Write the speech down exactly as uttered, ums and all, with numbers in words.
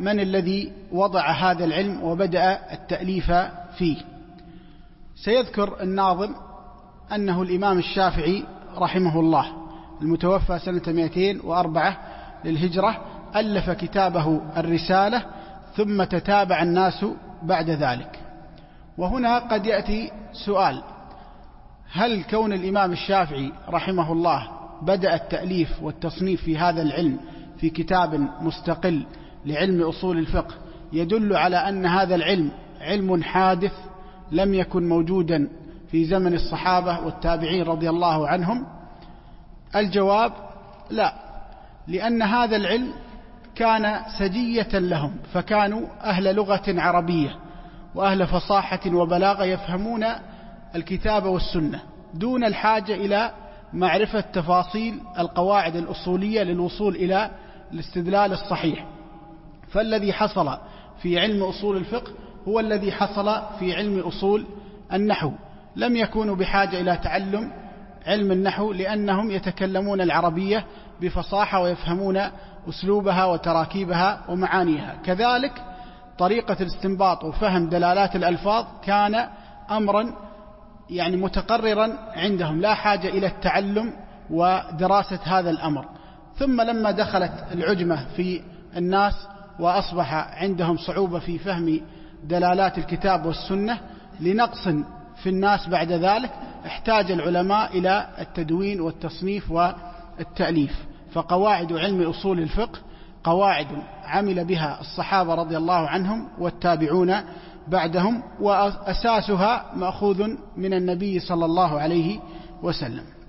من الذي وضع هذا العلم وبدأ التأليف فيه. سيذكر الناظم أنه الإمام الشافعي رحمه الله المتوفى سنة مئتين وأربعة للهجرة ألف كتابه الرسالة، ثم تتابع الناس بعد ذلك. وهنا قد يأتي سؤال: هل كون الإمام الشافعي رحمه الله بدأ التأليف والتصنيف في هذا العلم في كتاب مستقل لعلم أصول الفقه يدل على أن هذا العلم علم حادث لم يكن موجودا في زمن الصحابة والتابعين رضي الله عنهم؟ الجواب: لا، لأن هذا العلم كان سجية لهم، فكانوا أهل لغة عربية وأهل فصاحة وبلاغة يفهمون الكتاب والسنة دون الحاجة إلى معرفة تفاصيل القواعد الأصولية للوصول إلى الاستدلال الصحيح. فالذي حصل في علم أصول الفقه هو الذي حصل في علم أصول النحو، لم يكونوا بحاجة إلى تعلم علم النحو لأنهم يتكلمون العربية بفصاحة ويفهمون أسلوبها وتراكيبها ومعانيها. كذلك طريقة الاستنباط وفهم دلالات الألفاظ كان أمرا يعني متقررا عندهم، لا حاجة إلى التعلم ودراسة هذا الأمر. ثم لما دخلت العجمة في الناس وأصبح عندهم صعوبة في فهم دلالات الكتاب والسنة لنقص في الناس بعد ذلك، احتاج العلماء إلى التدوين والتصنيف والتأليف. فقواعد علم أصول الفقه قواعد عمل بها الصحابة رضي الله عنهم والتابعون بعدهم، وأساسها مأخوذ من النبي صلى الله عليه وسلم.